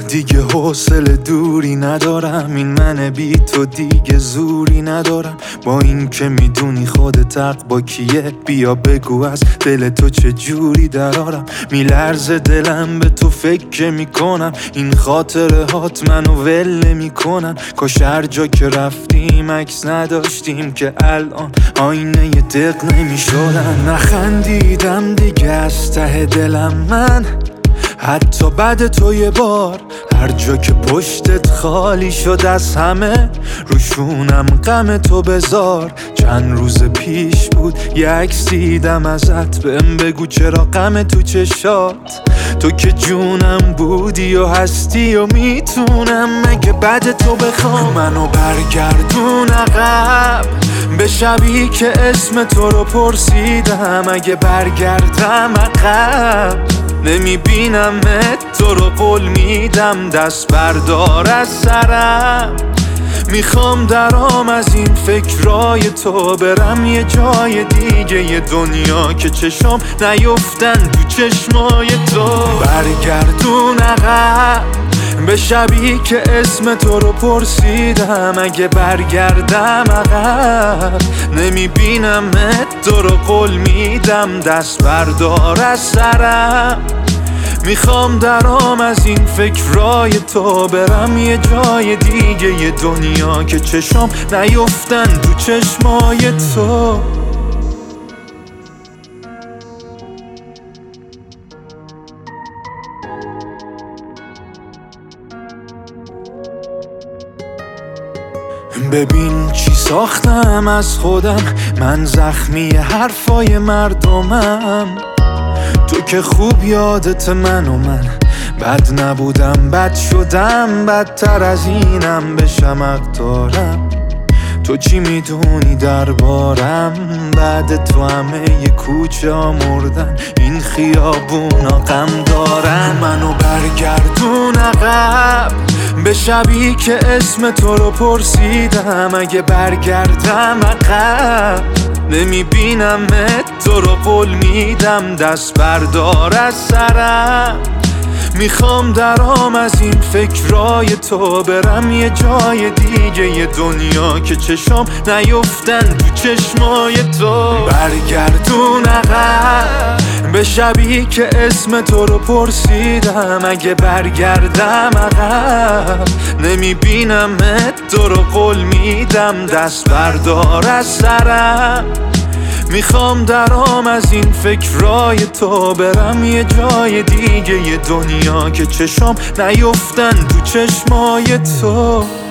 دیگه حوصله دوری ندارم، این من بی تو دیگه زوری ندارم. با این که میدونی خودت حق با کیه، بیا بگو از دل تو چه جوری درارم. میلرزه دلم به تو فکر میکنم، این خاطره هات منو ول میکنن. کاش هر جا که رفتیم عکس نداشتیم که الان آینه ی دق نمیشدن. نخندیدم دیگه از ته دلم من، حتی بعد تو یه بار. هر جا که پشتت خالی شد از همه، روشونم غم تو بذار. چند روز پیش بود یه عکس دیدم ازت، بهم بگو چرا غم تو چشات. تو که جونم بودی و هستی و میتونم مگه بعد تو بخوام منو برگردون عقب به شبی که اسم تو رو پرسیدم. اگه برگردم عقب نمیبینمت، تو رو قول میدم دست بردار از سرم. میخوام درام از این فکرای تو، برم یه جای دیگه یه دنیا که چشم نیفتن تو چشمای تو. برگردون عقب به شبی که اسم تو رو پرسیدم. اگه برگردم عقب نمیبینمت، تو رو قول میدم دست بردار از سرم. میخوام درام از این فکرای تو، برم یه جای دیگه یه دنیا که چشم نیفتن تو چشمای تو. ببین چی ساختم از خودم، من زخمی حرفای مردمم. تو که خوب یادت من و من بد نبودم، بد شدم، بدتر از اینم بشم حق دارم. تو چی میدونی دربارم؟ بعد تو همه ی کوچه ها مردن، این خیابونا غم دارن. منو برگردون عقب به شبی که اسم تو رو پرسیدم. اگه برگردم عقب نمیبینمت، تو رو قول میدم دست بردار از سرم. میخوام درام از این فکرای تو، برم یه جای دیگه یه دنیا که چشم نیفتن تو چشمای تو. برگردون عقب به شبی که اسم تو رو پرسیدم. اگه برگردم عقب نمیبینمت، تو رو قول میدم دست بردار از سرم. میخوام درام از این فکرای تو، برم یه جای دیگه یه دنیا که چشم نیفتن تو چشمای تو.